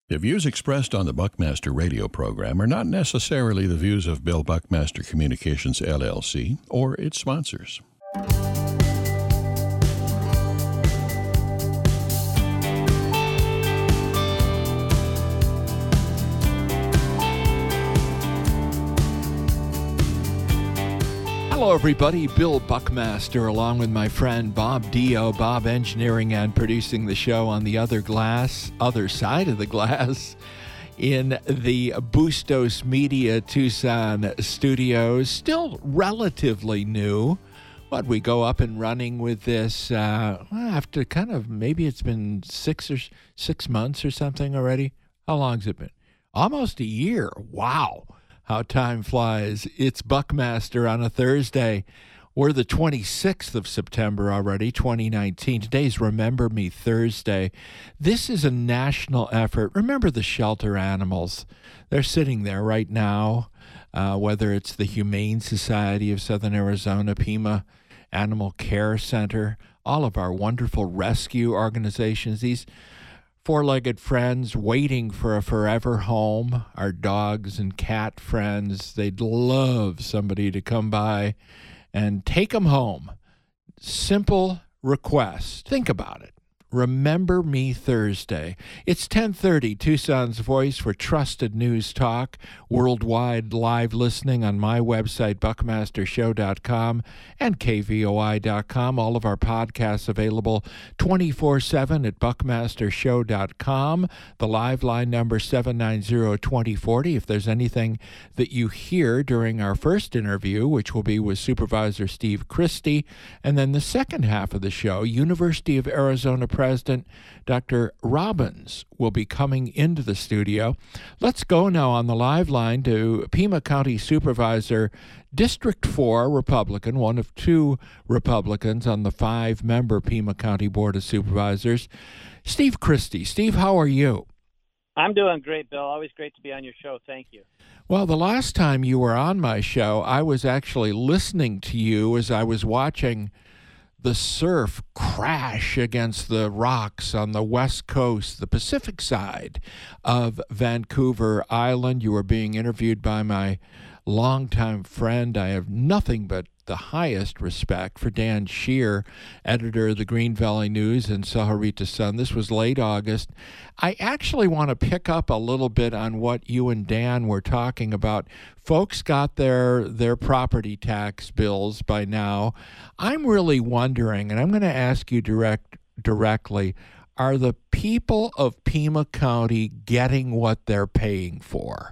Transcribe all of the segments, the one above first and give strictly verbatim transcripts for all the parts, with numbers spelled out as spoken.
The views expressed on the Buckmaster radio program are not necessarily the views of Bill Buckmaster Communications, L L C, or its sponsors. Hello, everybody. Bill Buckmaster, along with my friend Bob Dio. Bob engineering and producing the show on the other glass, other side of the glass, in the Bustos Media Tucson studios. Still relatively new. But we go up and running with this uh, after kind of, maybe it's been six or six months or something already. How long's it been? Almost a year. Wow. How time flies. It's Buckmaster on a Thursday. We're the twenty-sixth of September already, twenty nineteen. Today's Remember Me Thursday. This is a national effort. Remember the shelter animals. They're sitting there right now, uh, whether it's the Humane Society of Southern Arizona, Pima Animal Care Center, all of our wonderful rescue organizations, these four-legged friends waiting for a forever home, our dogs and cat friends. They'd love somebody to come by and take them home. Simple request. Think about it. Remember Me Thursday. It's ten thirty, Tucson's voice for trusted news talk, worldwide live listening on my website, buckmaster show dot com and k v o i dot com. All of our podcasts available twenty-four seven at buckmaster show dot com. The live line number seven nine zero, two zero four zero. If there's anything that you hear during our first interview, which will be with Supervisor Steve Christie, and then the second half of the show, University of Arizona President Doctor Robbins will be coming into the studio. Let's go now on the live line to Pima County Supervisor, District four Republican, one of two Republicans on the five-member Pima County Board of Supervisors, Steve Christie. Steve, how are you? I'm doing great, Bill. Always great to be on your show. Thank you. Well, the last time you were on my show, I was actually listening to you as I was watching the surf crash against the rocks on the west coast, the Pacific side of Vancouver Island. You were being interviewed by my longtime friend. I have nothing but the highest respect for Dan Shear, editor of the Green Valley News and Sahuarita Sun. This was late August. I actually want to pick up a little bit on what you and Dan were talking about. Folks got their their property tax bills by now. I'm really wondering, and I'm going to ask you direct directly, are the people of Pima County getting what they're paying for?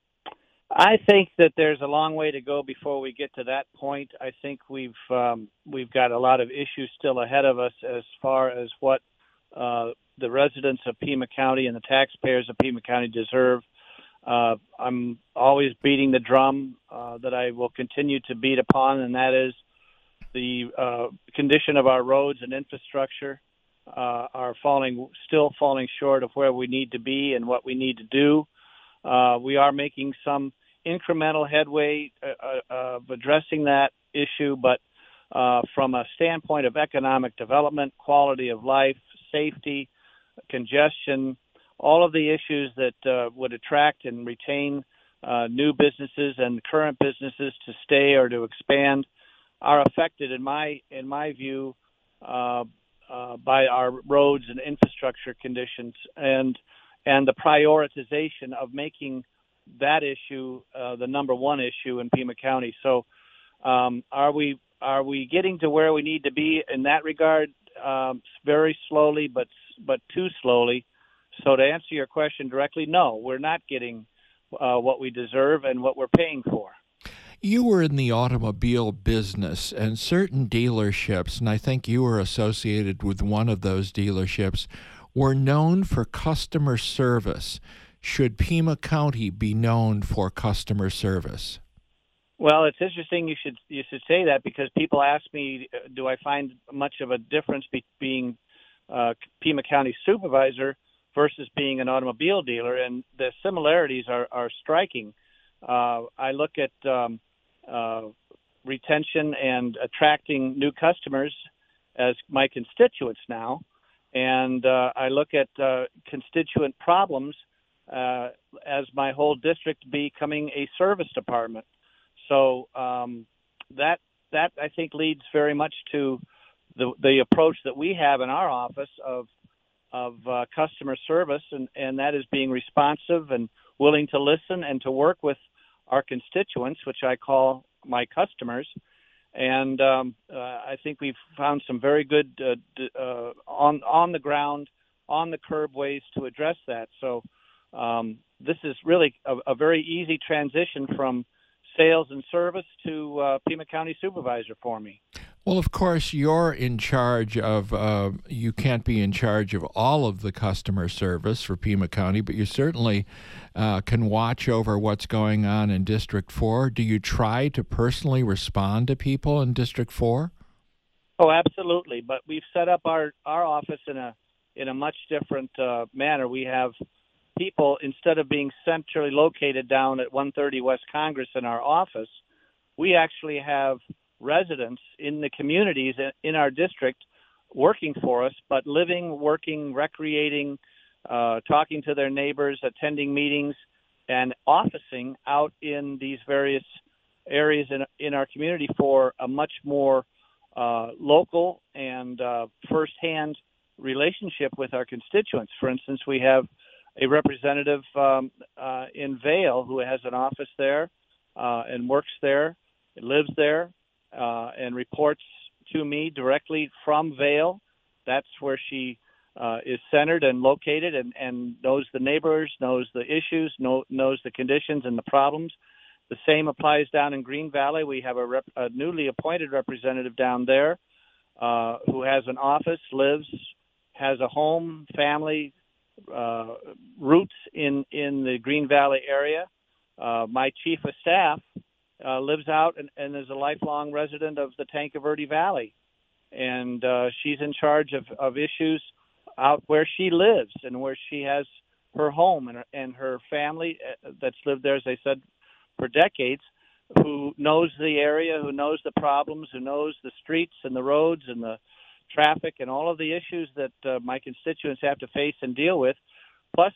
I think that there's a long way to go before we get to that point. I think we've um, we've got a lot of issues still ahead of us as far as what uh, the residents of Pima County and the taxpayers of Pima County deserve. Uh, I'm always beating the drum uh, that I will continue to beat upon, and that is the uh, condition of our roads and infrastructure uh, are falling, still falling short of where we need to be and what we need to do. Uh, we are making some incremental headway uh, uh, of addressing that issue, but uh, from a standpoint of economic development, quality of life, safety, congestion, all of the issues that uh, would attract and retain uh, new businesses and current businesses to stay or to expand are affected, in my in my view, uh, uh, by our roads and infrastructure conditions and and the prioritization of making that issue uh, the number one issue in Pima County. So, um, are we are we getting to where we need to be in that regard? Um, very slowly, but but too slowly. So, to answer your question directly, no, we're not getting uh, what we deserve and what we're paying for. You were in the automobile business, and certain dealerships, and I think you were associated with one of those dealerships, were known for customer service. Should Pima County be known for customer service? Well, it's interesting you should you should say that, because people ask me, do I find much of a difference be, being uh, Pima County supervisor versus being an automobile dealer? And the similarities are, are striking. Uh, I look at um, uh, retention and attracting new customers as my constituents now. And uh, I look at uh, constituent problems uh, as my whole district becoming a service department. So um, that that I think leads very much to the the approach that we have in our office of of uh, customer service, and, and that is being responsive and willing to listen and to work with our constituents, which I call my customers. And um, uh, I think we've found some very good uh, d- uh, on on the ground, on the curb ways to address that. So um, this is really a, a very easy transition from sales and service to uh, Pima County Supervisor for me. Well, of course, you're in charge of, uh, you can't be in charge of all of the customer service for Pima County, but you certainly uh, can watch over what's going on in District four. Do you try to personally respond to people in District four? Oh, absolutely. But we've set up our, our office in a in a much different uh, manner. We have people, instead of being centrally located down at one thirty West Congress in our office, we actually have residents in the communities in our district working for us, but living, working, recreating, uh, talking to their neighbors, attending meetings, and officing out in these various areas in, in our community for a much more uh, local and uh, firsthand relationship with our constituents. For instance, we have a representative um, uh, in Vail who has an office there uh, and works there, lives there, uh, and reports to me directly from Vail. That's where she uh, is centered and located, and, and knows the neighbors, knows the issues, know, knows the conditions and the problems. The same applies down in Green Valley. We have a, rep, a newly appointed representative down there uh, who has an office, lives, has a home, family, uh, roots in, in the Green Valley area. Uh, my chief of staff uh, lives out and, and is a lifelong resident of the Tanque Verde Valley. And uh, she's in charge of, of issues out where she lives and where she has her home and her, and her family that's lived there, as I said, for decades, who knows the area, who knows the problems, who knows the streets and the roads and the traffic and all of the issues that uh, my constituents have to face and deal with. Plus,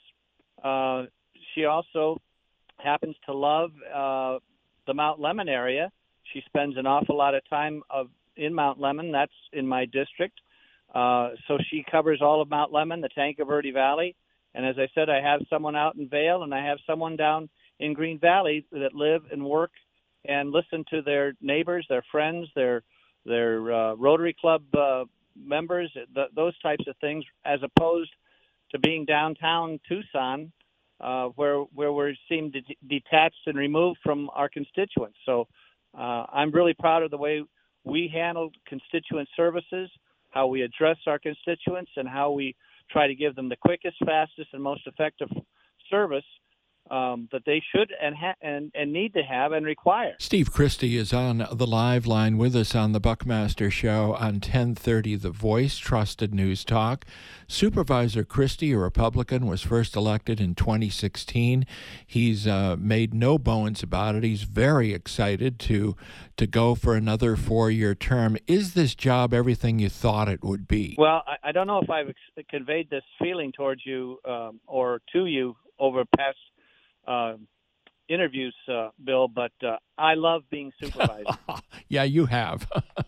uh, she also happens to love uh, the Mount Lemmon area. She spends an awful lot of time of in Mount Lemmon. That's in my district. Uh, so she covers all of Mount Lemmon, the Tanque Verde Valley. And as I said, I have someone out in Vail, and I have someone down in Green Valley that live and work and listen to their neighbors, their friends, their their uh, Rotary Club uh, members, th- those types of things, as opposed to being downtown Tucson, uh, where where we seem de- detached and removed from our constituents. So uh, I'm really proud of the way we handle constituent services, how we address our constituents, and how we try to give them the quickest, fastest, and most effective service um, that they should and, ha- and and need to have and require. Steve Christie is on the live line with us on the Buckmaster Show on ten thirty The Voice, Trusted News Talk. Supervisor Christie, a Republican, was first elected in twenty sixteen. He's uh, made no bones about it. He's very excited to to go for another four-year term. Is this job everything you thought it would be? Well, I, I don't know if I've ex- conveyed this feeling towards you um, or to you over past uh, interviews, uh, Bill, but uh, I love being supervisor. Yeah, you have.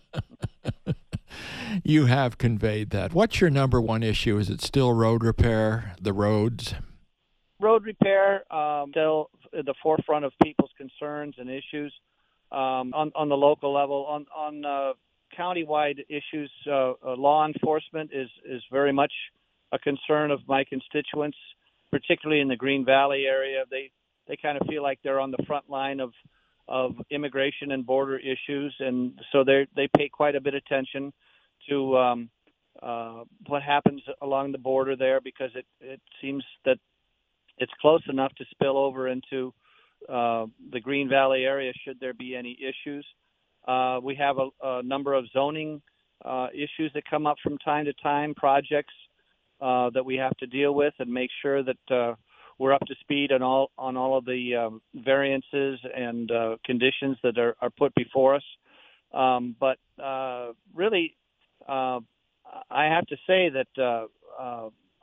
You have conveyed that. What's your number one issue? Is it still road repair, the roads? Road repair, um, still at the forefront of people's concerns and issues um, on, on the local level. On, on uh, countywide issues, uh, uh, law enforcement is, is very much a concern of my constituents, particularly in the Green Valley area. They they kind of feel like they're on the front line of of immigration and border issues, and so they they pay quite a bit of attention to um, uh, what happens along the border there, because it, it seems that it's close enough to spill over into uh, the Green Valley area should there be any issues. Uh, we have a, a number of zoning uh, issues that come up from time to time, projects uh, that we have to deal with and make sure that uh, we're up to speed on all on all of the um, variances and uh, conditions that are, are put before us. Um, but uh, really, uh, I have to say that uh, uh,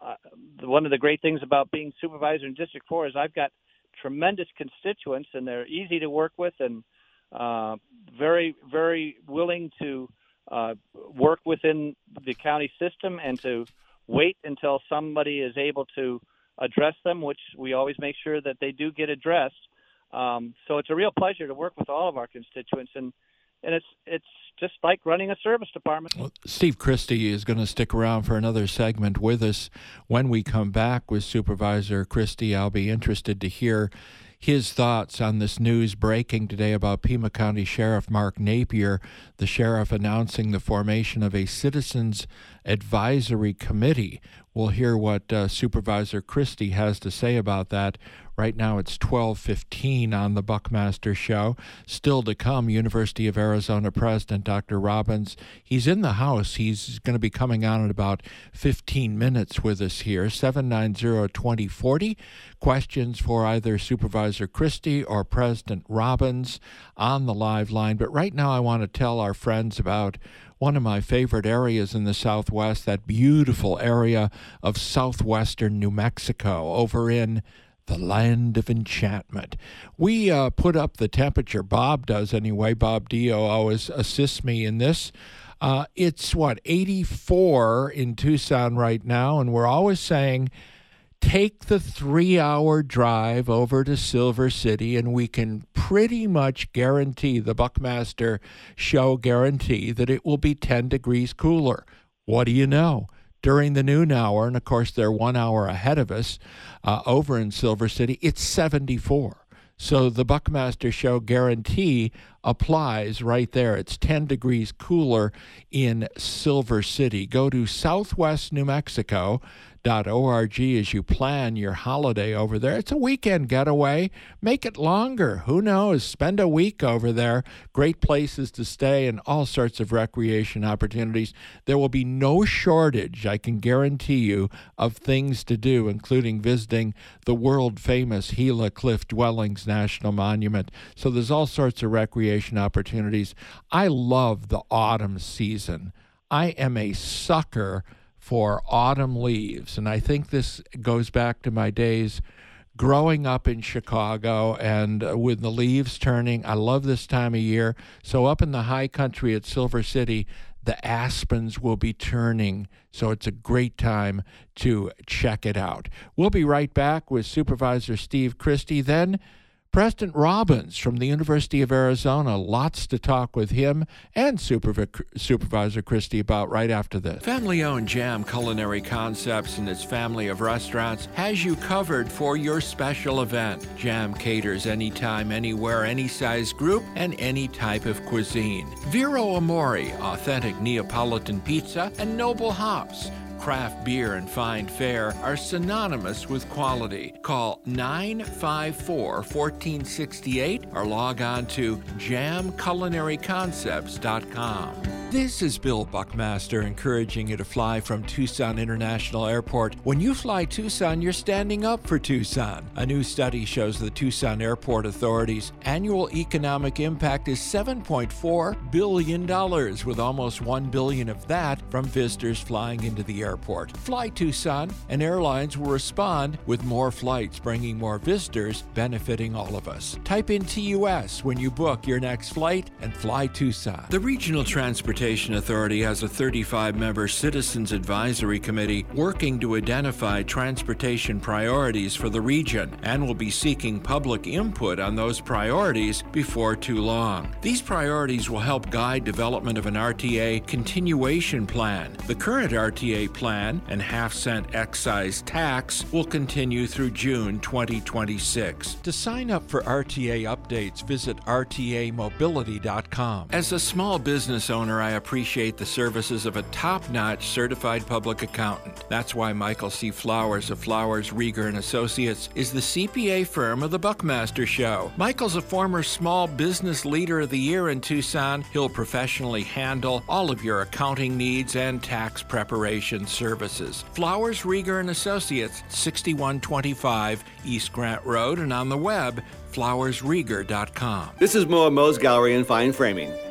uh, one of the great things about being supervisor in District four is I've got tremendous constituents, and they're easy to work with and uh, very, very willing to uh, work within the county system and to wait until somebody is able to address them, which we always make sure that they do get addressed. Um, so it's a real pleasure to work with all of our constituents, and and it's it's just like running a service department. Well, Steve Christie is going to stick around for another segment with us. When we come back with Supervisor Christie, I'll be interested to hear his thoughts on this news breaking today about Pima County Sheriff Mark Napier, the sheriff announcing the formation of a Citizens Advisory Committee. We'll hear what uh, Supervisor Christie has to say about that. Right now it's twelve fifteen on the Buckmaster Show. Still to come, University of Arizona President Doctor Robbins. He's in the house. He's going to be coming on in about fifteen minutes with us here. seven nine zero, two zero four zero. Questions for either Supervisor Christie or President Robbins on the live line. But right now I want to tell our friends about one of my favorite areas in the Southwest, that beautiful area of southwestern New Mexico over in the land of enchantment. We uh, put up the temperature. Bob does anyway. Bob Dio always assists me in this. Uh, it's, what, eighty-four in Tucson right now, and we're always saying, take the three-hour drive over to Silver City, and we can pretty much guarantee, the Buckmaster Show guarantee, that it will be ten degrees cooler. What do you know? During the noon hour, and of course they're one hour ahead of us, uh, over in Silver City, it's seventy-four. So the Buckmaster Show guarantee applies right there. It's ten degrees cooler in Silver City. Go to southwest new mexico dot org as you plan your holiday over there. It's a weekend getaway. Make it longer. Who knows? Spend a week over there. Great places to stay and all sorts of recreation opportunities. There will be no shortage, I can guarantee you, of things to do, including visiting the world-famous Gila Cliff Dwellings National Monument. So there's all sorts of recreation opportunities. I love the autumn season. I am a sucker for autumn leaves, and I think this goes back to my days growing up in Chicago and uh, with the leaves turning. I love this time of year. So up in the high country at Silver City, the aspens will be turning, so it's a great time to check it out. We'll be right back with Supervisor Steve Christie. Then President Robbins from the University of Arizona. Lots to talk with him and Supervi- Supervisor Christie about right after this. Family-owned Jam Culinary Concepts and its family of restaurants has you covered for your special event. Jam caters anytime, anywhere, any size group, and any type of cuisine. Vero Amore, authentic Neapolitan pizza, and Noble Hops. Craft beer and fine fare are synonymous with quality. Call nine five four, one four six eight or log on to jam culinary concepts dot com. This is Bill Buckmaster encouraging you to fly from Tucson International Airport. When you fly Tucson, you're standing up for Tucson. A new study shows the Tucson Airport Authority's annual economic impact is seven point four billion dollars, with almost one billion dollars of that from visitors flying into the airport. Fly Tucson, and airlines will respond with more flights, bringing more visitors, benefiting all of us. Type in T U S when you book your next flight and fly Tucson. The Regional Transportation Authority has a thirty-five member Citizens Advisory Committee working to identify transportation priorities for the region and will be seeking public input on those priorities before too long. These priorities will help guide development of an R T A continuation plan. The current R T A plan and half-cent excise tax will continue through June twenty twenty-six. To sign up for R T A updates, visit R T A mobility dot com. As a small business owner, I appreciate the services of a top-notch certified public accountant. That's why Michael C. Flowers of Flowers, Rieger and Associates is the C P A firm of the Buckmaster Show. Michael's a former Small Business Leader of the Year in Tucson. He'll professionally handle all of your accounting needs and tax preparation services. Flowers, Rieger and Associates, sixty-one twenty-five East Grant Road, and on the web, flowers rieger dot com. This is Mo at Mo's Gallery and Fine Framing.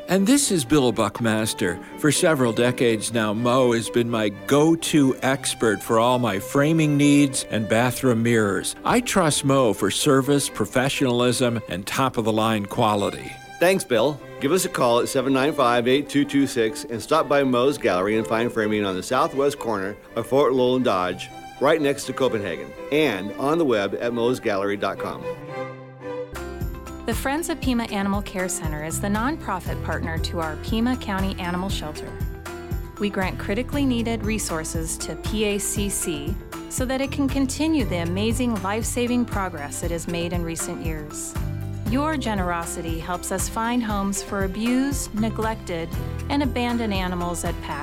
And this is Bill Buckmaster. For several decades now, Mo has been my go-to expert for all my framing needs and bathroom mirrors. I trust Mo for service, professionalism, and top-of-the-line quality. Thanks, Bill. Give us a call at seven nine five, eight two two six and stop by Mo's Gallery and Fine Framing on the southwest corner of Fort Lowell and Dodge, right next to Copenhagen, and on the web at mos gallery dot com. The Friends of Pima Animal Care Center is the nonprofit partner to our Pima County Animal Shelter. We grant critically needed resources to P A C C so that it can continue the amazing life-saving progress it has made in recent years. Your generosity helps us find homes for abused, neglected, and abandoned animals at P A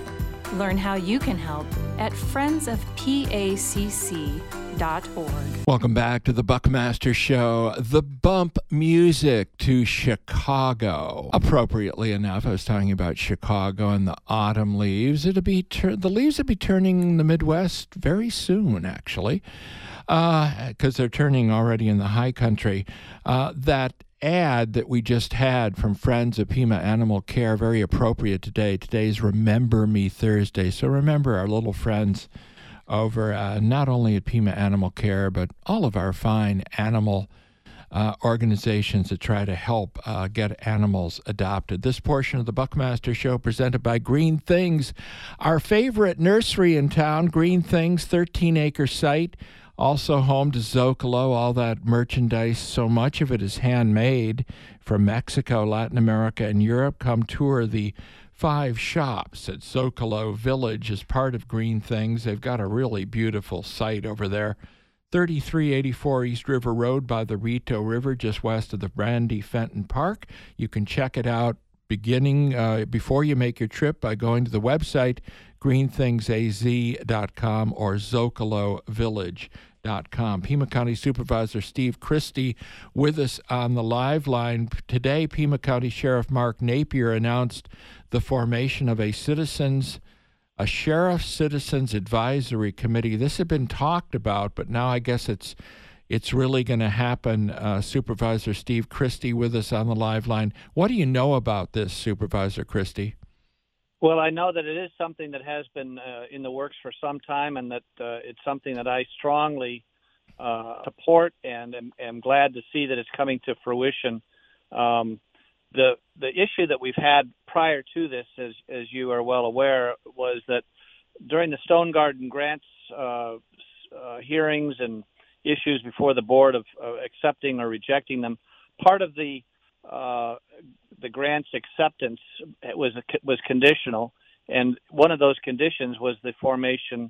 C. Learn how you can help at friends of P A C C dot org. Welcome back to the Buckmaster Show. The bump music to Chicago. Appropriately enough, I was talking about Chicago and the autumn leaves. It'll be tur- the leaves will be turning in the Midwest very soon, actually. Because uh, they're turning already in the high country. Uh, that ad that we just had from Friends of Pima Animal Care, very appropriate today. Today's Remember Me Thursday. So remember our little friends over uh, not only at Pima Animal Care, but all of our fine animal uh, organizations that try to help uh, get animals adopted. This portion of the Buckmaster Show presented by Green Things, our favorite nursery in town. Green Things, thirteen-acre site. Also home to Zocalo, all that merchandise. So much of it is handmade from Mexico, Latin America, and Europe. Come tour the five shops at Zocalo Village as part of Green Things. They've got a really beautiful site over there. thirty-three eighty-four East River Road by the Rito River, just west of the Brandy Fenton Park. You can check it out beginning uh, before you make your trip by going to the website green things a z dot com or zocalo village dot com. Pima County Supervisor Steve Christie with us on the live line. Today, Pima County Sheriff Mark Napier announced the formation of a citizens, a Sheriff Citizens Advisory Committee. This had been talked about, but now I guess it's It's really going to happen. Uh, Supervisor Steve Christie with us on the live line. What do you know about this, Supervisor Christie? Well, I know that it is something that has been uh, in the works for some time, and that uh, it's something that I strongly uh, support, and am, am glad to see that it's coming to fruition. Um, the the issue that we've had prior to this, as as you are well aware, was that during the Stone Garden grants uh, uh, hearings and issues before the board of uh, accepting or rejecting them, part of the uh, the grant's acceptance was was conditional, and one of those conditions was the formation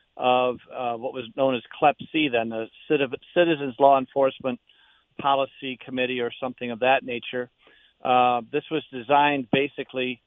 of uh, what was known as C L E P C, then the Citizens Law Enforcement Policy Committee or something of that nature. Uh, this was designed basically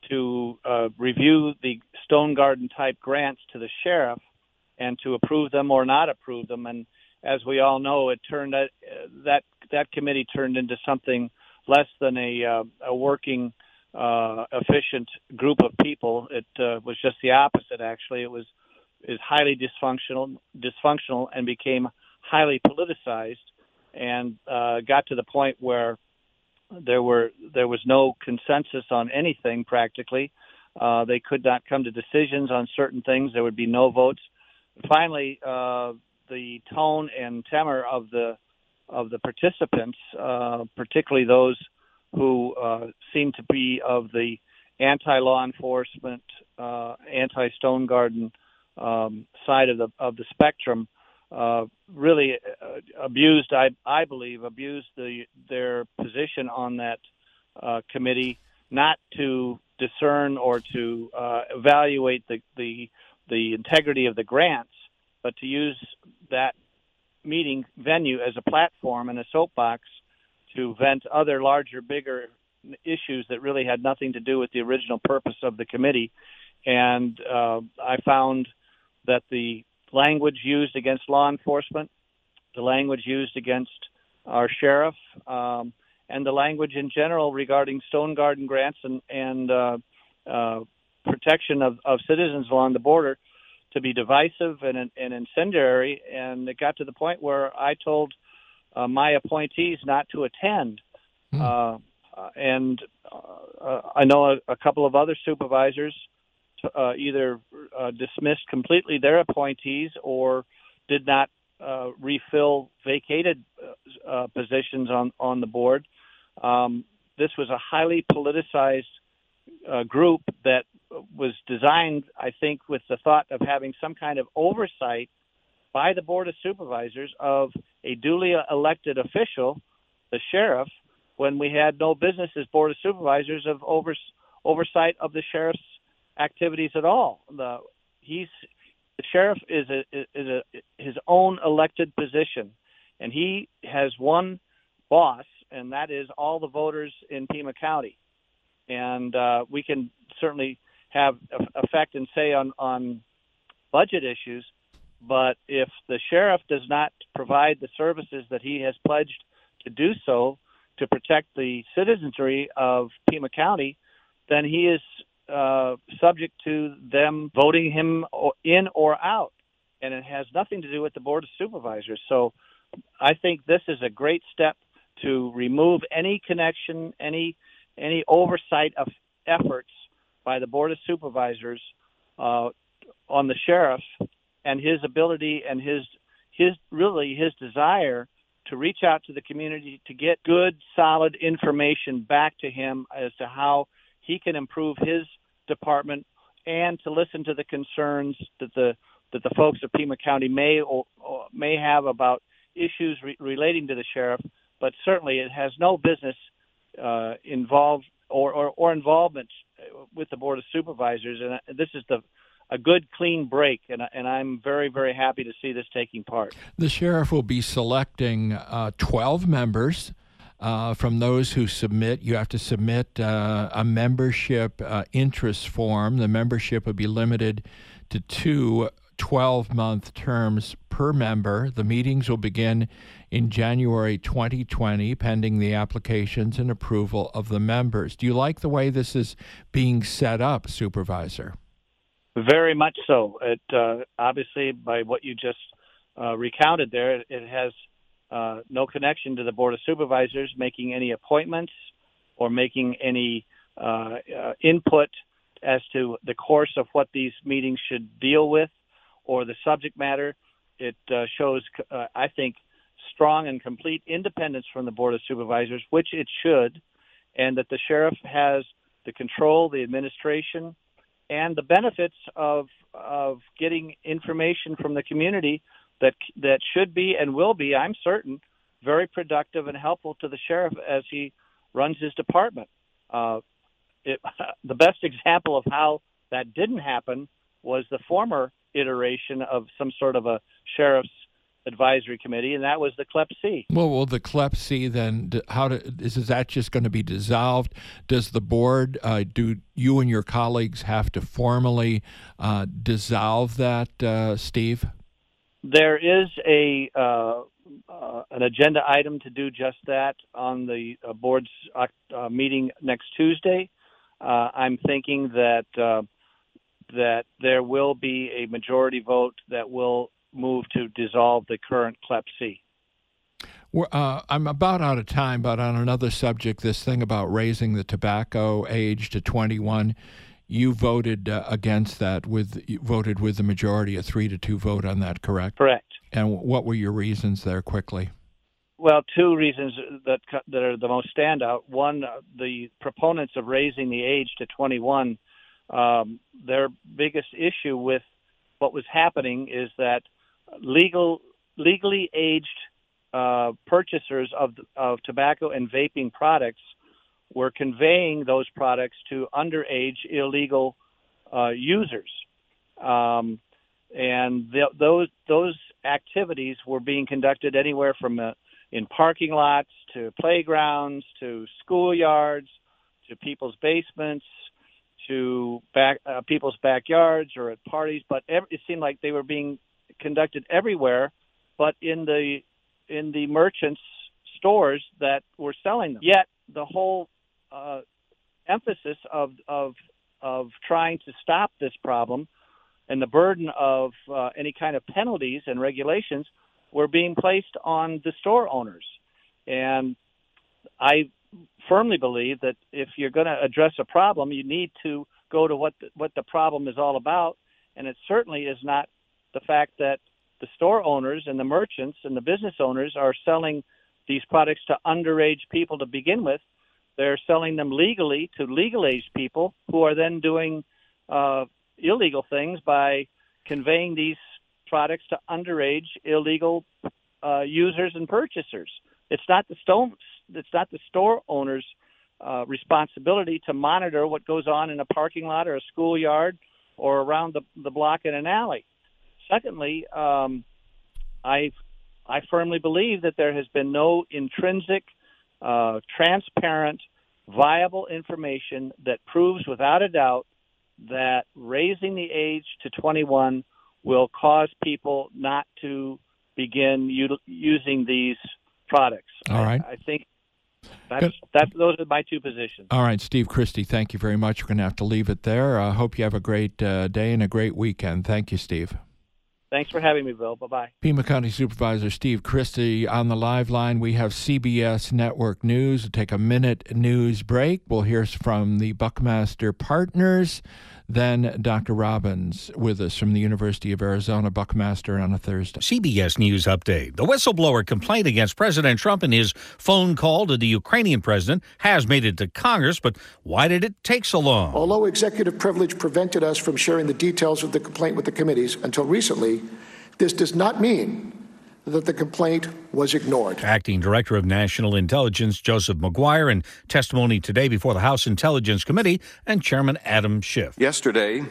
to uh, review the Stone Garden type grants to the sheriff and to approve them or not approve them. And as we all know, it turned uh, that that committee turned into something less than a uh, a working, uh, efficient group of people. It uh, was just the opposite. Actually, it was is highly dysfunctional, dysfunctional, and became highly politicized, and uh, got to the point where there were there was no consensus on anything practically. Uh, they could not come to decisions on certain things. There would be no votes. Finally, uh, the tone and tenor of the of the participants, uh, particularly those who uh, seem to be of the anti-law enforcement, uh, anti-Stone Garden um, side of the of the spectrum, uh, really uh, abused. I I believe abused the their position on that uh, committee, not to discern or to uh, evaluate the, the the integrity of the grants, but to use that meeting venue as a platform and a soapbox to vent other larger, bigger issues that really had nothing to do with the original purpose of the committee. And uh, I found that the language used against law enforcement, the language used against our sheriff, um, and the language in general regarding Stone Garden grants and, and uh, uh, protection of, of citizens along the border to be divisive and, and incendiary. And it got to the point where I told uh, my appointees not to attend. Mm. Uh, uh, and uh, I know a, a couple of other supervisors uh, either uh, dismissed completely their appointees or did not uh, refill vacated uh, positions on, on the board. Um, this was a highly politicized uh, group that was designed, I think, with the thought of having some kind of oversight by the Board of Supervisors of a duly elected official, the sheriff, when we had no business as Board of Supervisors of over, oversight of the sheriff's activities at all. The he's the sheriff is a is a his own elected position, and he has one boss, and that is all the voters in Pima County. And uh, we can certainly have effect and say on on budget issues, but if the sheriff does not provide the services that he has pledged to do so to protect the citizenry of Pima County, then he is uh, subject to them voting him in or out. And it has nothing to do with the Board of Supervisors. So I think this is a great step to remove any connection, any any oversight of efforts by the Board of Supervisors uh, on the sheriff and his ability and his his really his desire to reach out to the community to get good, solid information back to him as to how he can improve his department, and to listen to the concerns that the that the folks of Pima County may or, or may have about issues re- relating to the sheriff. But certainly, it has no business uh, involved or, or, or involvement with the Board of Supervisors. And this is the a good, clean break, and, and I'm very, very happy to see this taking part. The sheriff will be selecting uh, twelve members uh, from those who submit. You have to submit uh, a membership uh, interest form. The membership will be limited to two twelve-month terms per member. The meetings will begin in January twenty twenty, pending the applications and approval of the members. Do you like the way this is being set up, Supervisor? Very much so. It uh, obviously, by what you just uh, recounted there, it, it has uh, no connection to the Board of Supervisors making any appointments or making any uh, uh, input as to the course of what these meetings should deal with or the subject matter. It uh, shows, uh, I think, strong and complete independence from the Board of Supervisors, which it should, and that the sheriff has the control, the administration, and the benefits of of getting information from the community that that should be and will be, I'm certain, very productive and helpful to the sheriff as he runs his department. Uh, it, the best example of how that didn't happen was the former iteration of some sort of a sheriff's advisory committee, and that was the C L E P C. Well, will the C L E P C then, how do, is, is that just going to be dissolved? Does the board, uh, do you and your colleagues have to formally uh, dissolve that, uh, Steve? There is a uh, uh, an agenda item to do just that on the uh, board's uh, meeting next Tuesday. Uh, I'm thinking that uh, that there will be a majority vote that will move to dissolve the current C L E P C. Well, uh, I'm about out of time, but on another subject, this thing about raising the tobacco age to twenty-one, you voted uh, against that. With you voted with the majority, a three to two vote on that, correct? Correct. And what were your reasons there, quickly? Well, two reasons that that are the most standout. One, uh, the proponents of raising the age to twenty-one, um, their biggest issue with what was happening is that legal, legally aged uh, purchasers of of tobacco and vaping products were conveying those products to underage illegal uh, users, um, and th- those those activities were being conducted anywhere from uh, in parking lots to playgrounds to schoolyards to people's basements to back uh, people's backyards or at parties. But every, it seemed like they were being conducted everywhere, but in the in the merchants' stores that were selling them. Yet the whole uh, emphasis of of of trying to stop this problem and the burden of uh, any kind of penalties and regulations were being placed on the store owners. And I firmly believe that if you're going to address a problem, you need to go to what the, what the problem is all about. And it certainly is not the fact that the store owners and the merchants and the business owners are selling these products to underage people to begin with. They're selling them legally to legal-age people who are then doing uh, illegal things by conveying these products to underage illegal uh, users and purchasers. It's not the stone, it's not the store owner's uh, responsibility to monitor what goes on in a parking lot or a schoolyard or around the, the block in an alley. Secondly, um, I I firmly believe that there has been no intrinsic, uh, transparent, viable information that proves without a doubt that raising the age to twenty-one will cause people not to begin u- using these products. All right. I, I think that's, that's those are my two positions. All right, Steve Christie, thank you very much. We're going to have to leave it there. I uh, hope you have a great uh, day and a great weekend. Thank you, Steve. Thanks for having me, Bill. Bye-bye. Pima County Supervisor Steve Christie on the live line. We have C B S Network News. We'll take a minute news break. We'll hear from the Buckmaster Partners. Then Doctor Robbins with us from the University of Arizona, Buckmaster on a Thursday. C B S News Update. The whistleblower complaint against President Trump and his phone call to the Ukrainian president has made it to Congress, but why did it take so long? Although executive privilege prevented us from sharing the details of the complaint with the committees until recently, this does not mean that the complaint was ignored. Acting Director of National Intelligence Joseph McGuire in testimony today before the House Intelligence Committee and Chairman Adam Schiff. Yesterday,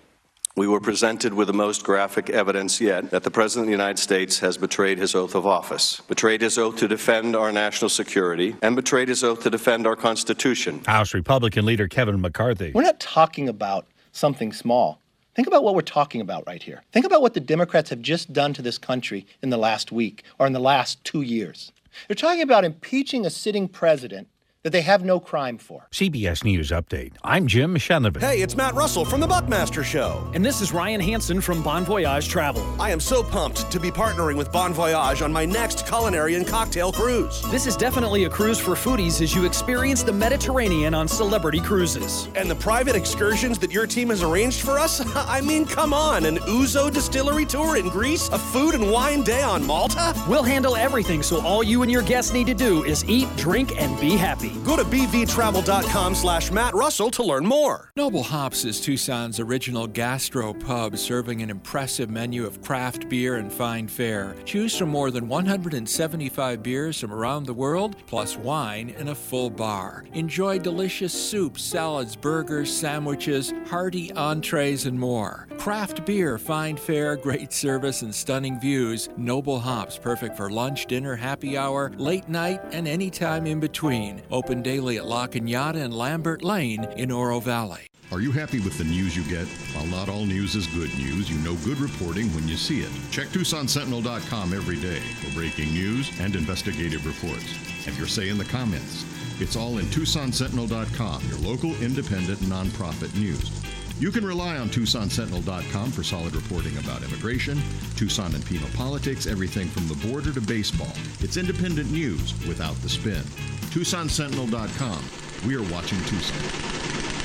we were presented with the most graphic evidence yet that the President of the United States has betrayed his oath of office, betrayed his oath to defend our national security, and betrayed his oath to defend our Constitution. House Republican leader Kevin McCarthy. We're not talking about something small. Think about what we're talking about right here. Think about what the Democrats have just done to this country in the last week or in the last two years. They're talking about impeaching a sitting president that they have no crime for. C B S News Update. I'm Jim Shenovin. Hey, it's Matt Russell from The Buckmaster Show. And this is Ryan Hansen from Bon Voyage Travel. I am so pumped to be partnering with Bon Voyage on my next culinary and cocktail cruise. This is definitely a cruise for foodies as you experience the Mediterranean on Celebrity Cruises. And the private excursions that your team has arranged for us? I mean, come on, an Ouzo distillery tour in Greece? A food and wine day on Malta? We'll handle everything, so all you and your guests need to do is eat, drink, and be happy. Go to b v travel dot com slash Matt Russell to learn more. Noble Hops is Tucson's original gastro pub, serving an impressive menu of craft beer and fine fare. Choose from more than one hundred seventy-five beers from around the world, plus wine and a full bar. Enjoy delicious soups, salads, burgers, sandwiches, hearty entrees, and more. Craft beer, fine fare, great service, and stunning views. Noble Hops, perfect for lunch, dinner, happy hour, late night, and any time in between. Open daily at La Cañada and Lambert Lane in Oro Valley. Are you happy with the news you get? While not all news is good news, you know good reporting when you see it. Check Tucson Sentinel dot com every day for breaking news and investigative reports. Have your say in the comments. It's all in Tucson Sentinel dot com, your local independent nonprofit news. You can rely on Tucson Sentinel dot com for solid reporting about immigration, Tucson and Pima politics, everything from the border to baseball. It's independent news without the spin. Tucson Sentinel dot com. We are watching Tucson.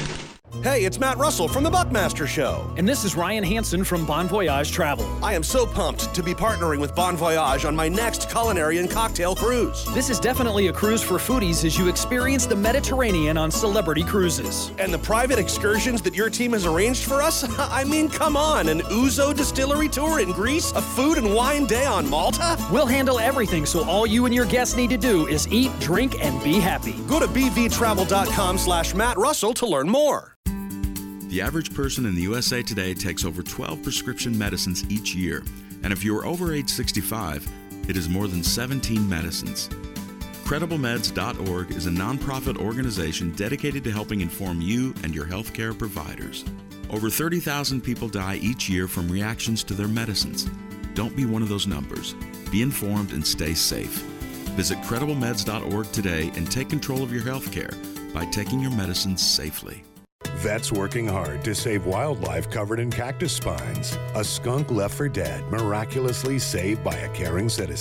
Hey, it's Matt Russell from The Buckmaster Show. And this is Ryan Hansen from Bon Voyage Travel. I am so pumped to be partnering with Bon Voyage on my next culinary and cocktail cruise. This is definitely a cruise for foodies as you experience the Mediterranean on Celebrity Cruises. And the private excursions that your team has arranged for us? I mean, come on, an Ouzo distillery tour in Greece? A food and wine day on Malta? We'll handle everything, so all you and your guests need to do is eat, drink, and be happy. Go to b v travel dot com slash Matt Russell to learn more. The average person in the U S A today takes over twelve prescription medicines each year, and if you're over age sixty-five, it is more than seventeen medicines. Credible Meds dot org is a nonprofit organization dedicated to helping inform you and your healthcare providers. Over thirty thousand people die each year from reactions to their medicines. Don't be one of those numbers. Be informed and stay safe. Visit Credible Meds dot org today and take control of your healthcare by taking your medicines safely. Vets working hard to save wildlife covered in cactus spines. A skunk left for dead, miraculously saved by a caring citizen.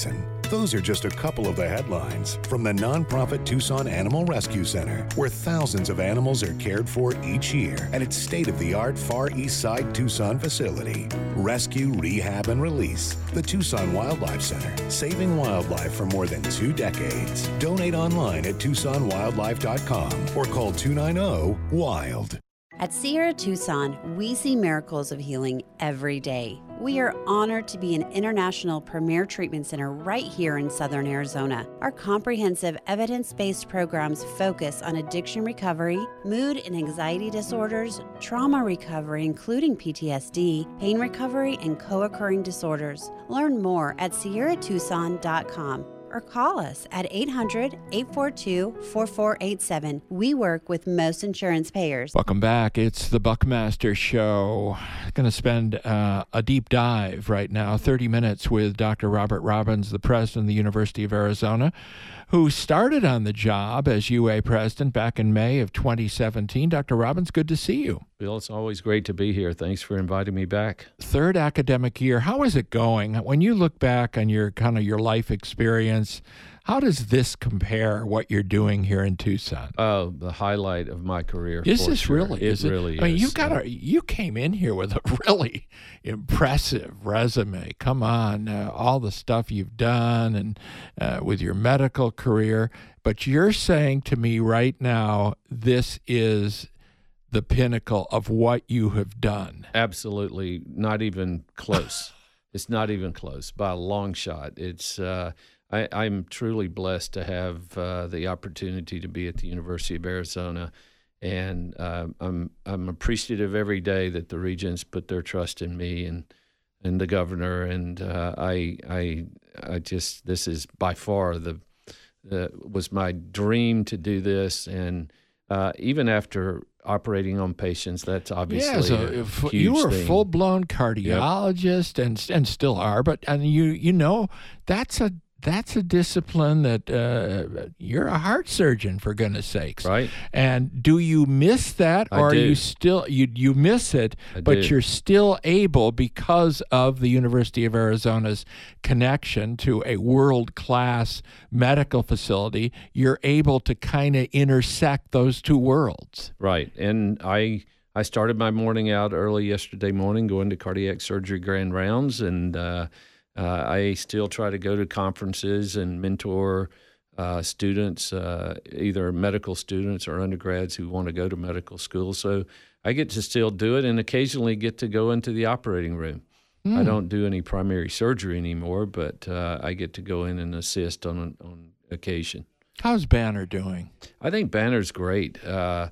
Those are just a couple of the headlines from the nonprofit Tucson Animal Rescue Center, where thousands of animals are cared for each year at its state-of-the-art Far East Side Tucson facility. Rescue, rehab, and release. The Tucson Wildlife Center, saving wildlife for more than two decades. Donate online at tucson wildlife dot com or call two nine zero, WILD. At Sierra Tucson, we see miracles of healing every day. We are honored to be an international premier treatment center right here in Southern Arizona. Our comprehensive evidence-based programs focus on addiction recovery, mood and anxiety disorders, trauma recovery including P T S D, pain recovery, and co-occurring disorders. Learn more at sierra tucson dot com. Or call us at eight hundred, eight four two, four four eight seven. We work with most insurance payers. Welcome back. It's the Buckmaster Show. Going to spend uh, a deep dive right now, thirty minutes with Doctor Robert Robbins, the president of the University of Arizona, who started on the job as U A president back in May of twenty seventeen. Doctor Robbins, good to see you. Bill, it's always great to be here. Thanks for inviting me back. Third academic year. How is it going? When you look back on your kind of your life experience, how does this compare what you're doing here in Tucson? Oh, the highlight of my career. Is for this sure. really? It is it? really I mean, is. you got a you came in here with a really impressive resume. Come on, uh, all the stuff you've done and uh, with your medical career. But you're saying to me right now, this is the pinnacle of what you have done. Absolutely, not even close. It's not even close by a long shot. It's. Uh, I, I'm truly blessed to have uh, the opportunity to be at the University of Arizona, and uh, I'm I'm appreciative every day that the Regents put their trust in me and and the governor, and uh, I I I just this is by far the, the was my dream to do this, and uh, even after operating on patients, that's obviously yeah, so a if huge you were a thing. full-blown cardiologist, yep. and and still are, but and you you know that's a That's a discipline that uh, you're a heart surgeon, for goodness sakes. Right. And do you miss that, or I are do. you still you you miss it, I but do. you're still able, because of the University of Arizona's connection to a world-class medical facility, you're able to kind of intersect those two worlds. Right. And I I started my morning out early yesterday morning, going to cardiac surgery grand rounds, and uh, Uh, I still try to go to conferences and mentor uh, students, uh, either medical students or undergrads who want to go to medical school. So I get to still do it, and occasionally get to go into the operating room. Mm. I don't do any primary surgery anymore, but uh, I get to go in and assist on on occasion. How's Banner doing? I think Banner's great. Uh,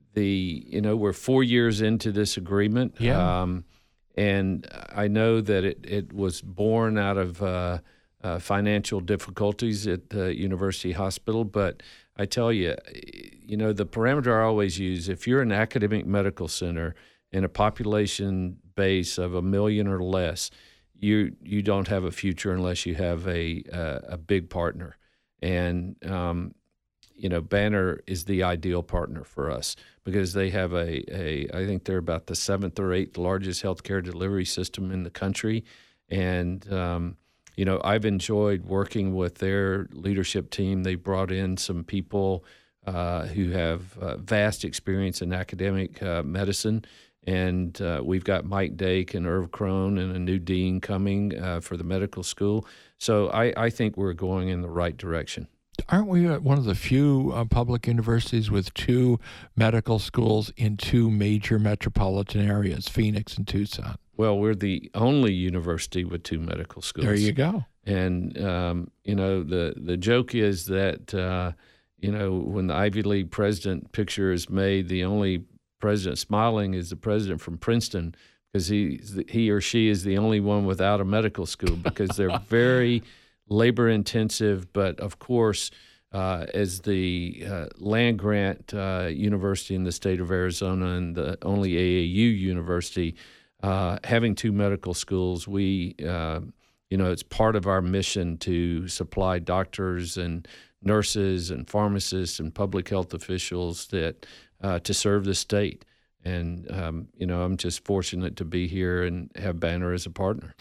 the you know we're four years into this agreement. Yeah. Um, And I know that it, it was born out of uh, uh, financial difficulties at the University Hospital. But I tell you, you know, the parameter I always use, if you're an academic medical center in a population base of a million or less, you you don't have a future unless you have a a, a big partner. And um, you know, Banner is the ideal partner for us because they have a, a I think they're about the seventh or eighth largest healthcare delivery system in the country. And, um, you know, I've enjoyed working with their leadership team. They brought in some people uh, who have uh, vast experience in academic uh, medicine. And uh, we've got Mike Dake and Irv Crone and a new dean coming uh, for the medical school. So I, I think we're going in the right direction. Aren't we one of the few uh, public universities with two medical schools in two major metropolitan areas, Phoenix and Tucson? Well, we're the only university with two medical schools. There you go. And, um, you know, the, the joke is that, uh, you know, when the Ivy League president picture is made, the only president smiling is the president from Princeton, because he, he or she is the only one without a medical school, because they're very labor intensive. But of course, uh, as the uh, land grant uh, university in the state of Arizona and the only A A U university, uh, having two medical schools, we, uh, you know, it's part of our mission to supply doctors and nurses and pharmacists and public health officials that uh, to serve the state. And, um, you know, I'm just fortunate to be here and have Banner as a partner.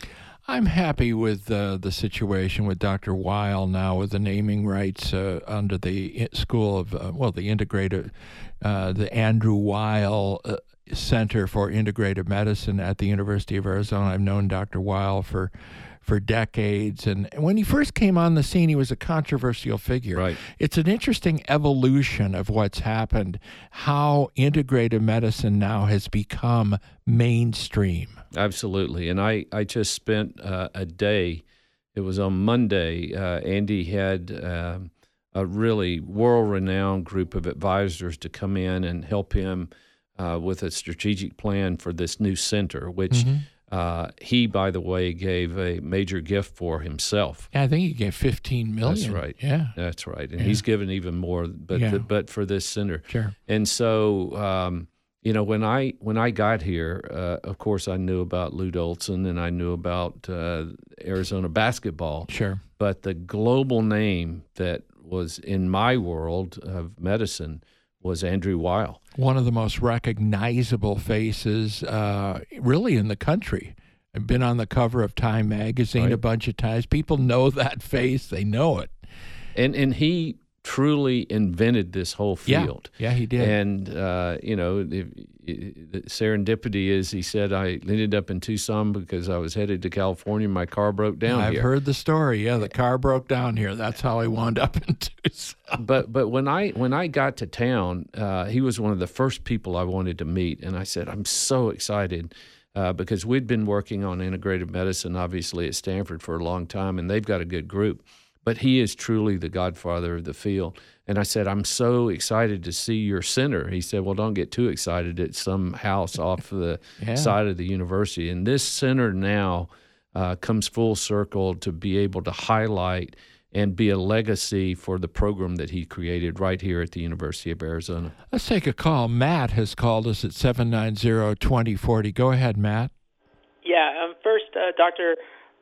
I'm happy with uh, the situation with Doctor Weil now with the naming rights uh, under the School of, uh, well, the integrated, uh, the Andrew Weil uh, Center for Integrative Medicine at the University of Arizona. I've known Doctor Weil for for decades. And when he first came on the scene, he was a controversial figure. Right. It's an interesting evolution of what's happened, how integrative medicine now has become mainstream. Absolutely. And I, I just spent uh, a day, it was on Monday, uh, Andy had uh, a really world-renowned group of advisors to come in and help him uh, with a strategic plan for this new center, which mm-hmm. Uh, he, by the way, gave a major gift for himself. Yeah, I think he gave fifteen million dollars. That's right. Yeah, that's right. And yeah. he's given even more, but yeah. the, but for this center. Sure. And so, um, you know, when I when I got here, uh, of course, I knew about Lute Olson and I knew about uh, Arizona basketball. Sure. But the global name that was in my world of medicine was Andrew Weil. One of the most recognizable faces uh, really in the country. I've been on the cover of Time magazine right. a bunch of times. People know that face. They know it. And and he truly invented this whole field. Yeah, yeah he did. And, uh, you know, if, if, the serendipity is he said, I ended up in Tucson because I was headed to California. My car broke down I've here. I've heard the story. Yeah, the car broke down here. That's how I wound up in Tucson. But but when I when I got to town, uh, he was one of the first people I wanted to meet. And I said, I'm so excited uh, because we'd been working on integrative medicine, obviously, at Stanford for a long time, and they've got a good group. But he is truly the godfather of the field. And I said, I'm so excited to see your center. He said, well, don't get too excited. It's some house off the yeah. side of the university. And this center now uh, comes full circle to be able to highlight and be a legacy for the program that he created right here at the University of Arizona. Let's take a call. Matt has called us at seven nine zero, two zero four zero. Go ahead, Matt. Yeah, um, first, uh, Doctor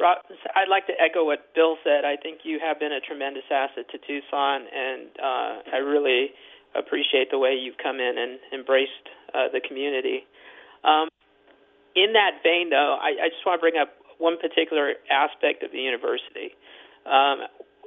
I'd like to echo what Bill said. I think you have been a tremendous asset to Tucson, and uh, I really appreciate the way you've come in and embraced uh, the community. Um, in that vein, though, I, I just want to bring up one particular aspect of the university. Um,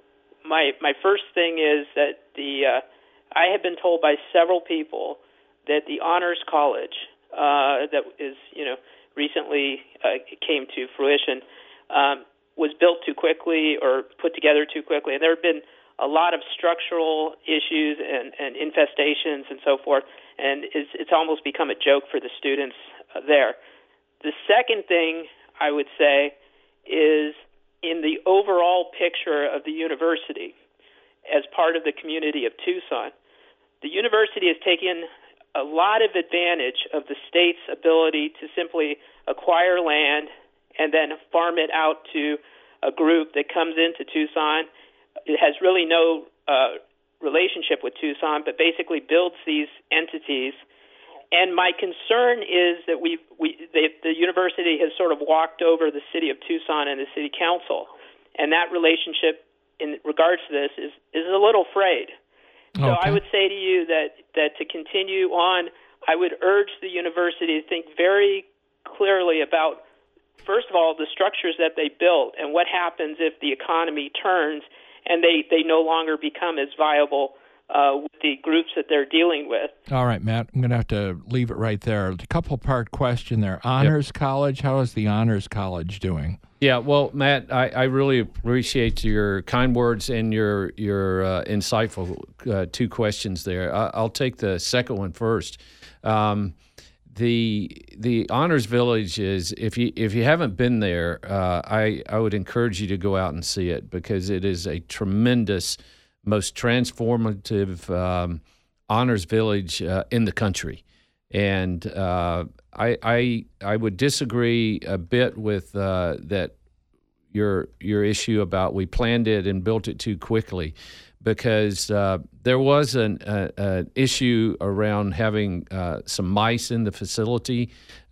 my my first thing is that the uh, I have been told by several people that the Honors College uh, that is you know recently uh, came to fruition. Um, was built too quickly or put together too quickly. And there have been a lot of structural issues and, and infestations and so forth, and it's, it's almost become a joke for the students uh, there. The second thing I would say is in the overall picture of the university as part of the community of Tucson, the university has taken a lot of advantage of the state's ability to simply acquire land and then farm it out to a group that comes into Tucson. It has really no uh, relationship with Tucson, but basically builds these entities. And my concern is that we, we they, the university has sort of walked over the city of Tucson and the city council, and that relationship in regards to this is, is a little frayed. So okay. I would say to you that, that to continue on, I would urge the university to think very clearly about, first of all, the structures that they built and what happens if the economy turns and they, they no longer become as viable uh, with the groups that they're dealing with. All right, Matt, I'm going to have to leave it right there. A couple-part question there. Honors yep. College, how is the Honors College doing? Yeah, well, Matt, I, I really appreciate your kind words and your, your uh, insightful uh, two questions there. I, I'll take the second one first. Um, The the Honors Village is, if you if you haven't been there, uh, I I would encourage you to go out and see it because it is a tremendous, most transformative um, Honors Village uh, in the country, and uh, I I I would disagree a bit with uh, that your your issue about we planned it and built it too quickly. Because uh, there was an uh, uh, issue around having uh, some mice in the facility,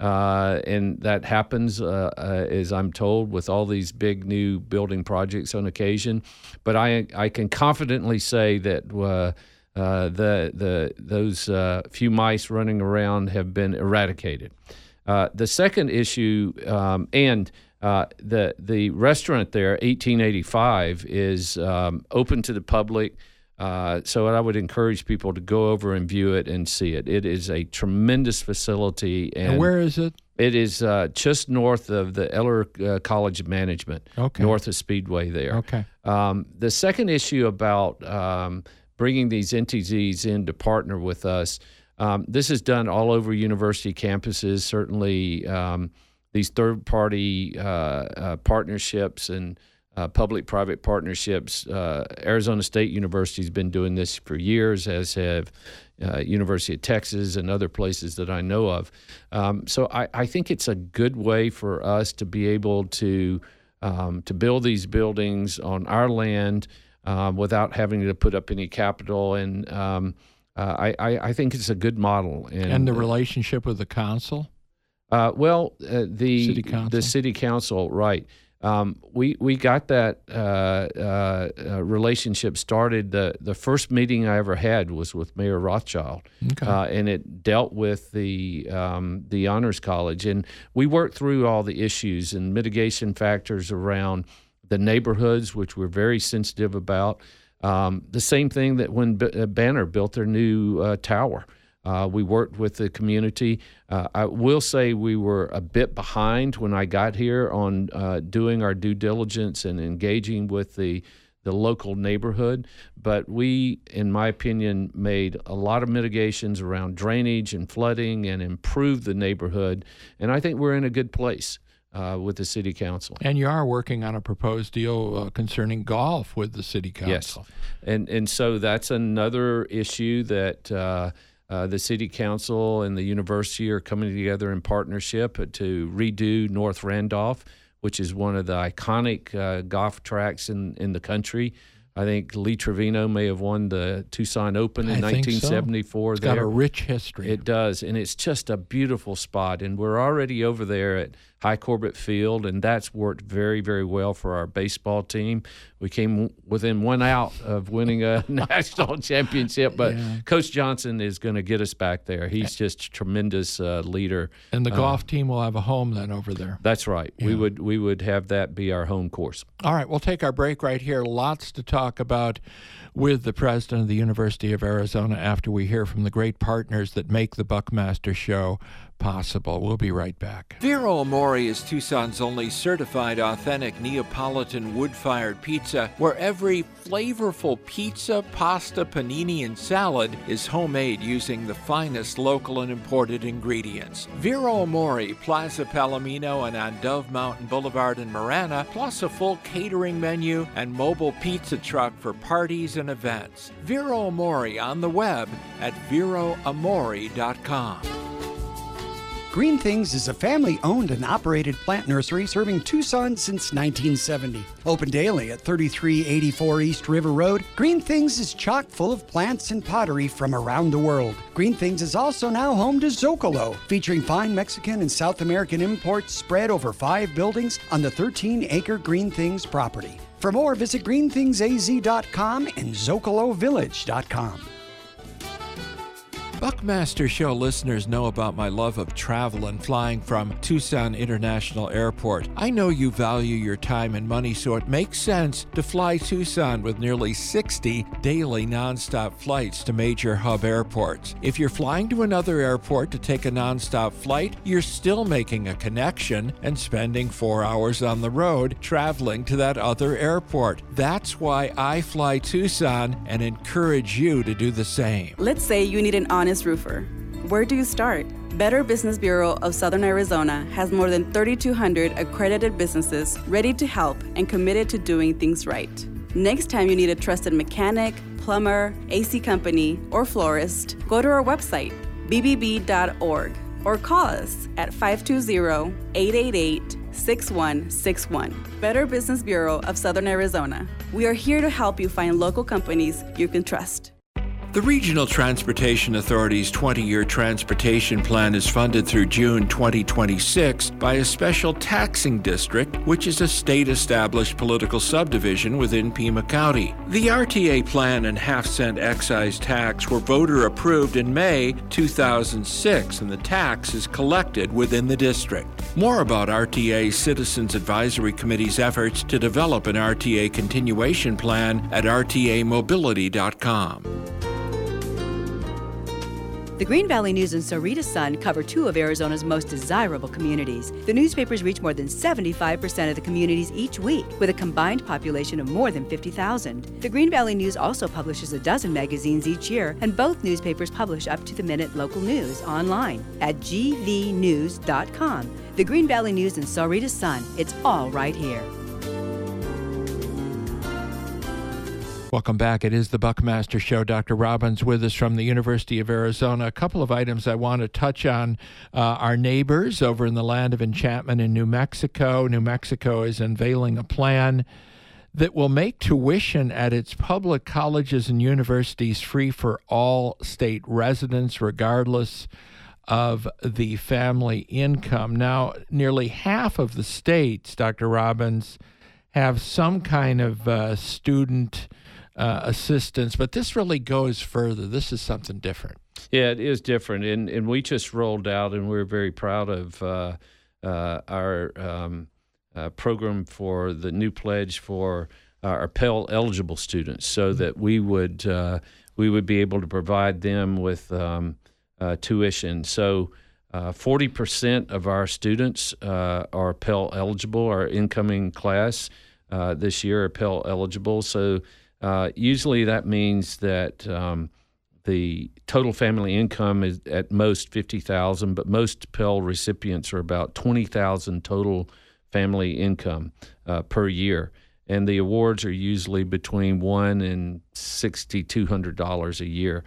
uh, and that happens, uh, uh, as I'm told, with all these big new building projects on occasion. But I I can confidently say that uh, uh, the the those uh, few mice running around have been eradicated. Uh, the second issue, um, and Uh, the the restaurant there, eighteen eighty-five, is um, open to the public. Uh, so I would encourage people to go over and view it and see it. It is a tremendous facility. And, and where is it? It is uh, just north of the Eller uh, College of Management, okay. north of Speedway there. Okay. Um, the second issue about um, bringing these entities in to partner with us, um, this is done all over university campuses, certainly um, these third-party uh, uh, partnerships and Uh, public-private partnerships. Uh, Arizona State University has been doing this for years, as have uh, University of Texas and other places that I know of. Um, so I, I think it's a good way for us to be able to um, to build these buildings on our land um, without having to put up any capital. And um, uh, I, I, I think it's a good model. And, and the relationship with the council? Uh, well, uh, the city council. the city council, right. Um, we we got that uh, uh, uh, relationship started. The the first meeting I ever had was with Mayor Rothschild, okay. uh, and it dealt with the um, the Honors College, and we worked through all the issues and mitigation factors around the neighborhoods, which we're very sensitive about. Um, the same thing that when B- Banner built their new uh, tower. Uh, we worked with the community. Uh, I will say we were a bit behind when I got here on uh, doing our due diligence and engaging with the the local neighborhood. But we, in my opinion, made a lot of mitigations around drainage and flooding and improved the neighborhood. And I think we're in a good place uh, with the city council. And you are working on a proposed deal uh, concerning golf with the city council. Yes. And, and so that's another issue that uh, Uh, the city council and the university are coming together in partnership to redo North Randolph, which is one of the iconic uh, golf tracks in, in the country. I think Lee Trevino may have won the Tucson Open in I nineteen seventy-four. So. It's there. got a rich history. It does, and it's just a beautiful spot. And we're already over there at High Corbett Field, and that's worked very, very well for our baseball team. We came within one out of winning a national championship, but yeah. Coach Johnson is going to get us back there. He's just a tremendous uh, leader. And the uh, golf team will have a home then over there. That's right. Yeah. We would we would have that be our home course. All right, we'll take our break right here. Lots to talk about with the president of the University of Arizona after we hear from the great partners that make the Buckmaster Show possible. We'll be right back. Vero Amore is Tucson's only certified authentic Neapolitan wood-fired pizza, where every flavorful pizza, pasta, panini, and salad is homemade using the finest local and imported ingredients. Vero Amore, Plaza Palomino, and on Dove Mountain Boulevard in Marana, plus a full catering menu and mobile pizza truck for parties and events. Vero Amore on the web at vero amore dot com. Green Things is a family-owned and operated plant nursery serving Tucson since nineteen seventy. Open daily at thirty-three eighty-four East River Road, Green Things is chock full of plants and pottery from around the world. Green Things is also now home to Zocalo, featuring fine Mexican and South American imports spread over five buildings on the thirteen acre Green Things property. For more, visit green things a z dot com and zocalo village dot com. Buckmaster Show listeners know about my love of travel and flying from Tucson International Airport. I know you value your time and money, so it makes sense to fly Tucson with nearly sixty daily nonstop flights to major hub airports. If you're flying to another airport to take a nonstop flight, you're still making a connection and spending four hours on the road traveling to that other airport. That's why I fly Tucson and encourage you to do the same. Let's say you need an honest roofer. Where do you start? Better Business Bureau of Southern Arizona has more than thirty-two hundred accredited businesses ready to help and committed to doing things right. Next time you need a trusted mechanic, plumber, A C company, or florist, go to our website, b b b dot org, or call us at five two zero, eight eight eight, six one six one. Better Business Bureau of Southern Arizona. We are here to help you find local companies you can trust. The Regional Transportation Authority's twenty-year transportation plan is funded through June twenty twenty-six by a special taxing district, which is a state-established political subdivision within Pima County. The R T A plan and half-cent excise tax were voter-approved in May two thousand six, and the tax is collected within the district. More about R T A Citizens Advisory Committee's efforts to develop an R T A continuation plan at r t a mobility dot com. The Green Valley News and Sarita Sun cover two of Arizona's most desirable communities. The newspapers reach more than seventy-five percent of the communities each week, with a combined population of more than fifty thousand. The Green Valley News also publishes a dozen magazines each year, and both newspapers publish up-to-the-minute local news online at g v news dot com. The Green Valley News and Sarita Sun, it's all right here. Welcome back. It is the Buckmaster Show. Doctor Robbins with us from the University of Arizona. A couple of items I want to touch on. Uh, our neighbors over in the land of enchantment in New Mexico. New Mexico is unveiling a plan that will make tuition at its public colleges and universities free for all state residents, regardless of the family income. Now, nearly half of the states, Doctor Robbins, have some kind of uh, student Uh, assistance, but this really goes further. This is something different. Yeah, it is different, and and we just rolled out, and we're very proud of uh, uh, our um, uh, program for the new pledge for our Pell eligible students, so that we would uh, we would be able to provide them with um, uh, tuition. So. Uh, forty percent of our students uh, are Pell eligible. Our incoming class uh, this year are Pell eligible. So uh, usually that means that um, the total family income is at most fifty thousand dollars, but most Pell recipients are about twenty thousand dollars total family income uh, per year. And the awards are usually between one and six thousand two hundred dollars a year.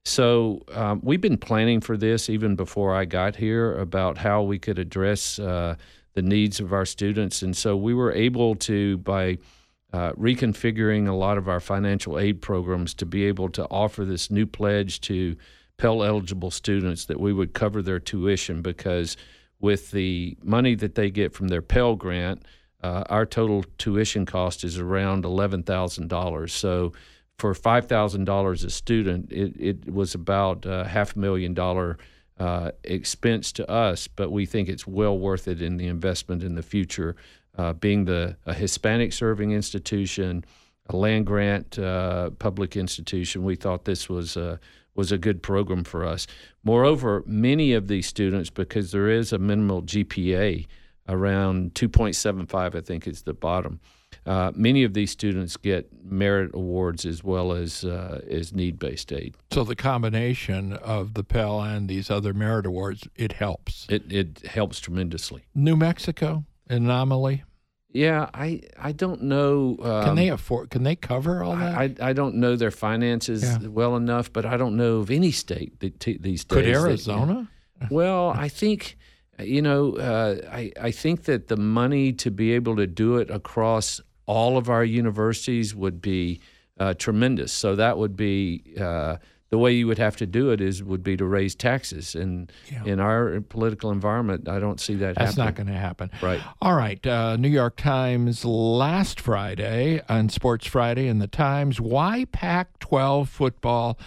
So um, we've been planning for this even before I got here about how we could address uh, the needs of our students. And so we were able to, by uh, reconfiguring a lot of our financial aid programs, to be able to offer this new pledge to Pell-eligible students that we would cover their tuition, because with the money that they get from their Pell grant, uh, our total tuition cost is around eleven thousand dollars. So for five thousand dollars a student, it, it was about a half a million dollar uh, expense to us, but we think it's well worth it in the investment in the future. Uh, being the a Hispanic serving institution, a land grant uh, public institution, we thought this was a, was a good program for us. Moreover, many of these students, because there is a minimal G P A around two point seven five, I think is the bottom, Uh, many of these students get merit awards as well as uh, as need-based aid. So the combination of the Pell and these other merit awards, it helps. It it helps tremendously. New Mexico, anomaly? Yeah, I I don't know. Um, can they afford? Can they cover all that? I I don't know their finances yeah. well enough, but I don't know of any state that t- these days. Could Arizona? That, well, I think. You know, uh, I I think that the money to be able to do it across all of our universities would be uh, tremendous. So that would be uh, the way you would have to do it is would be to raise taxes. And yeah. in our political environment, I don't see that That's happening. not going to happen. Right. All right. Uh, New York Times last Friday on Sports Friday in the Times, why Pac twelve football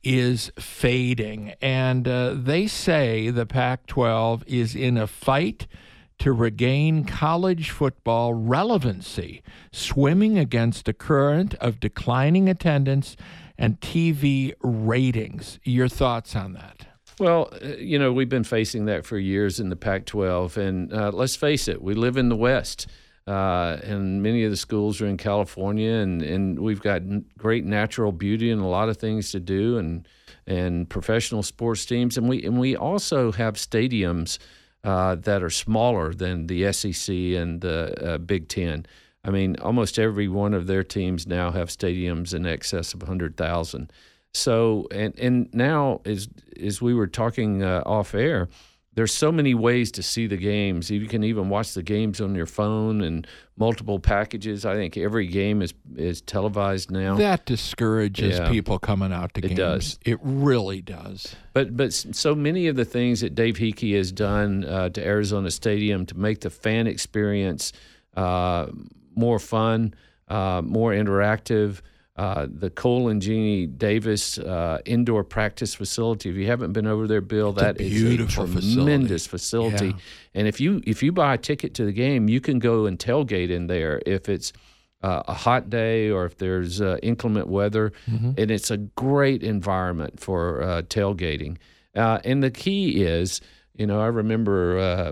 is fading. And uh, they say the Pac twelve is in a fight to regain college football relevancy, swimming against a current of declining attendance and T V ratings. Your thoughts on that? Well, you know, we've been facing that for years in the Pac twelve, and uh, let's face it, we live in the West, uh, and many of the schools are in California, and, and we've got great natural beauty and a lot of things to do, and and professional sports teams, and we and we also have stadiums Uh, that are smaller than the S E C and the uh, Big Ten. I mean, almost every one of their teams now have stadiums in excess of one hundred thousand. So, and and now, as, as we were talking uh, off air, there's so many ways to see the games. You can even watch the games on your phone and multiple packages. I think every game is is televised now. That discourages Yeah. people coming out to It games. does. It really does. But but so many of the things that Dave Hickey has done uh, to Arizona Stadium to make the fan experience uh, more fun, uh, more interactive. Uh, the Cole and Jeannie Davis uh, indoor practice facility. If you haven't been over there, Bill, It's a that is beautiful a facility. tremendous facility. Yeah. And if you if you buy a ticket to the game, you can go and tailgate in there if it's uh, a hot day or if there's uh, inclement weather. Mhm. And it's a great environment for uh, tailgating. Uh, and the key is, you know, I remember uh,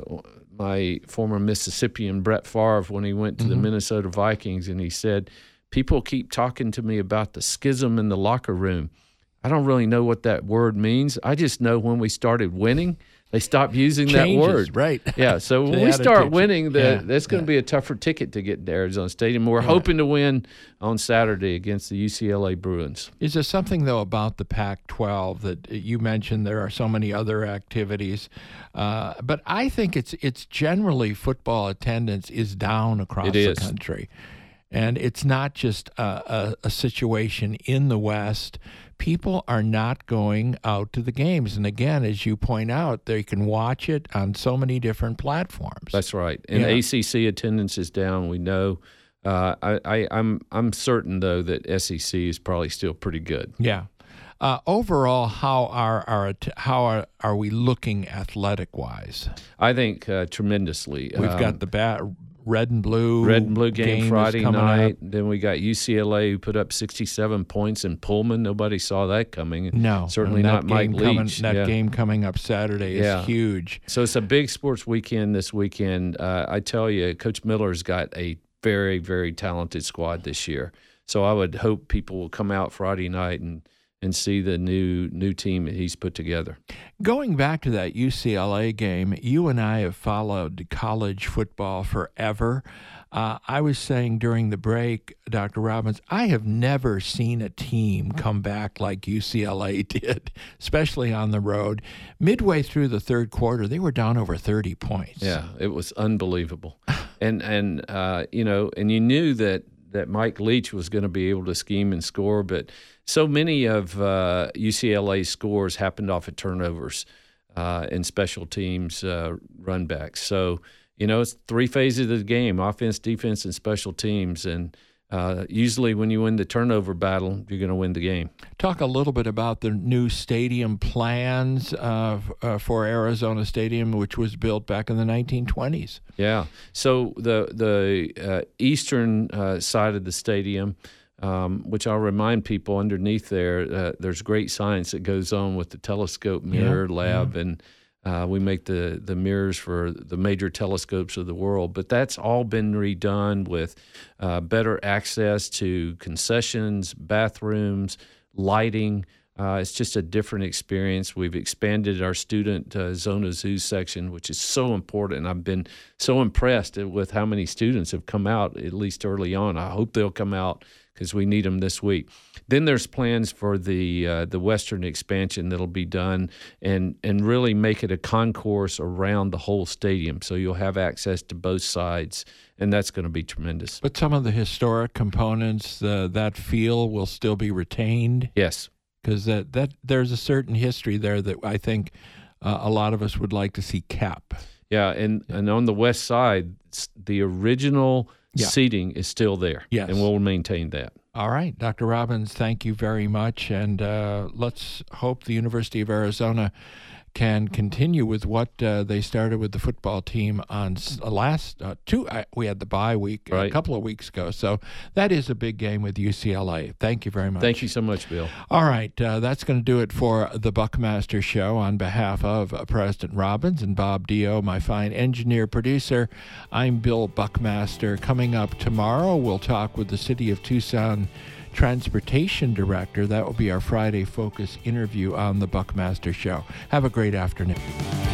my former Mississippian Brett Favre when he went to the Mhm. Minnesota Vikings, and he said, people keep talking to me about the schism in the locker room. I don't really know what that word means. I just know when we started winning, they stopped using that Changes, word. right. Yeah, so when The we start attitude. winning, the, Yeah, that's going to be a tougher ticket to get to Arizona Stadium. We're Yeah. hoping to win on Saturday against the U C L A Bruins. Is there something, though, about the Pac twelve that you mentioned there are so many other activities? Uh, but I think it's it's generally football attendance is down across It the is. country. And it's not just a, a, a situation in the West. People are not going out to the games. And again, as you point out, they can watch it on so many different platforms. That's right. And Yeah. A C C attendance is down. We know. Uh, I, I, I'm I'm certain though that S E C is probably still pretty good. Yeah. Uh, overall, how are our how are, are we looking athletic wise? I think uh, tremendously. We've Um, got the bat, red and blue Red and blue game, is Friday coming night. up. Then we got U C L A who put up sixty-seven points in Pullman. Nobody saw that coming. No, certainly and that not Mike game coming- Leach. that Yeah. game coming up Saturday is huge. So it's a big sports weekend this weekend. Uh, I tell you, Coach Miller's got a very, very talented squad this year. So I would hope people will come out Friday night and, and see the new new team that he's put together. Going back to that U C L A game, you and I have followed college football forever. Uh, I was saying during the break, Doctor Robbins, I have never seen a team come back like U C L A did, especially on the road. Midway through the third quarter, they were down over thirty points. Yeah, it was unbelievable. and and uh, you know, and you knew that that Mike Leach was going to be able to scheme and score, but so many of uh, U C L A's scores happened off of turnovers uh, and special teams uh, run backs. So, you know, it's three phases of the game: offense, defense, and special teams. And uh, usually, when you win the turnover battle, you're going to win the game. Talk a little bit about the new stadium plans uh, f- uh, for Arizona Stadium, which was built back in the nineteen twenties. Yeah. So the the uh, eastern uh, side of the stadium, um, which I'll remind people underneath there, uh, there's great science that goes on with the telescope mirror Yeah, lab, yeah. and uh, we make the the mirrors for the major telescopes of the world. But that's all been redone with uh, better access to concessions, bathrooms, lighting. Uh, it's just a different experience. We've expanded our student uh, Zona Zoo section, which is so important. I've been so impressed with how many students have come out, at least early on. I hope they'll come out because we need them this week. Then there's plans for the uh, the western expansion that'll be done and, and really make it a concourse around the whole stadium. So you'll have access to both sides, and that's going to be tremendous. But some of the historic components, uh, that feel will still be retained. Yes. Because that, that there's a certain history there that I think uh, a lot of us would like to see kept. Yeah, and, and on the west side, s- the original Yeah. seating is still there. Yes. And we'll maintain that. All right, Doctor Robbins, thank you very much. And uh, let's hope the University of Arizona can continue with what uh, they started with the football team on s- uh, last uh, two. Uh, we had the bye week a Right. couple of weeks ago. So that is a big game with U C L A. Thank you very much. Thank you so much, Bill. All right, uh, that's going to do it for the Buckmaster Show. On behalf of uh, President Robbins and Bob Dio, my fine engineer producer, I'm Bill Buckmaster. Coming up tomorrow, we'll talk with the City of Tucson Transportation Director. That will be our Friday Focus interview on the Buckmaster Show. Have a great afternoon.